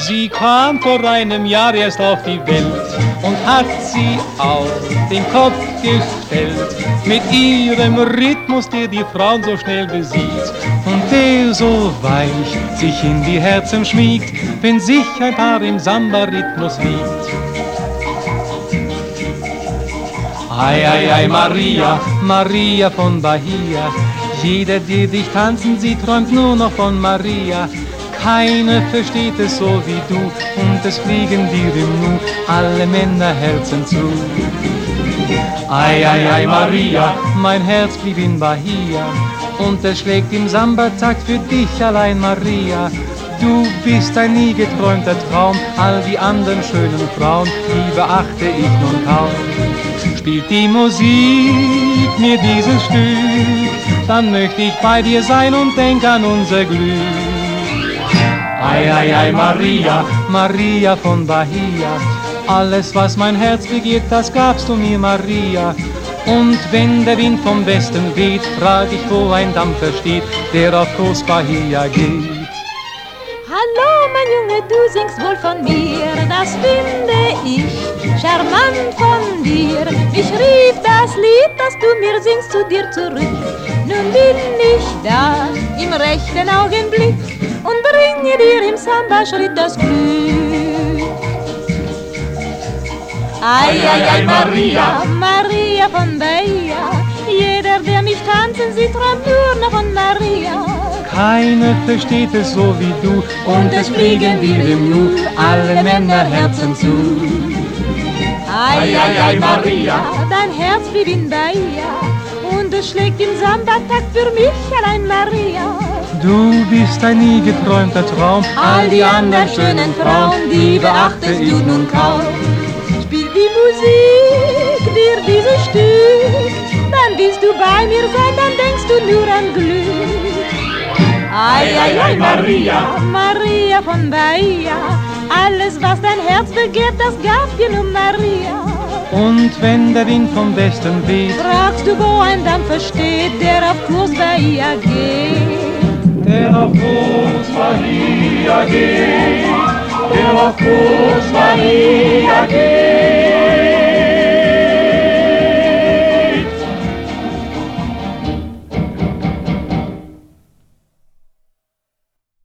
Sie kam vor einem Jahr erst auf die Welt und hat sie auf den Kopf gestellt. Mit ihrem Rhythmus, der die Frauen so schnell besiegt und der so weich sich in die Herzen schmiegt, wenn sich ein Paar im Samba-Rhythmus wiegt. Ei, ei, ei, Maria, Maria von Bahia. Jeder, der dich tanzen sieht, träumt nur noch von Maria. Keine versteht es so wie du und es fliegen dir im Nu alle Männerherzen zu. Ei, ei, ei, Maria, mein Herz blieb in Bahia und es schlägt im Samba-Takt für dich allein, Maria. Du bist ein nie geträumter Traum, all die anderen schönen Frauen, die beachte ich nun kaum. Spielt die Musik mir dieses Stück, dann möchte ich bei dir sein und denk an unser Glück. Ei, ei, ei, Maria, Maria von Bahia, alles, was mein Herz begehrt, das gabst du mir, Maria. Und wenn der Wind vom Westen weht, frag ich, wo ein Dampfer steht, der auf Kurs Bahia geht. Hallo, mein Junge, du singst wohl von mir, das finde ich charmant von dir. Ich rief das Lied, das du mir singst, zu dir zurück. Nun bin ich da, im rechten Augenblick, und bringe dir im Samba-Schritt das Glück. Ei, ei, ei, Maria, Maria von Bahia. Jeder, der mich tanzen sieht, träumt nur noch von Maria. Keine versteht es so wie du und es fliegen dir im Nu alle Männerherzen zu. Ei, ei, ei, Maria, dein Herz blieb in Bahia und es schlägt im Samba-Takt für mich allein, Maria. Du bist ein nie geträumter Traum, all die anderen schönen Frauen, die beachtest du nun kaum. Spiel die Musik dir dieses Stück, dann willst du bei mir sein, dann denkst du nur an Glück. Ei, ei, ei, Maria, Maria von Bahia, alles, was dein Herz begehrt, das gab dir nur Maria. Und wenn der Wind vom Westen weht, fragst du, wo ein Dampfer steht, der auf Kurs Bahia geht. Der auf Kurs Bahia geht, der auf Kurs Bahia geht.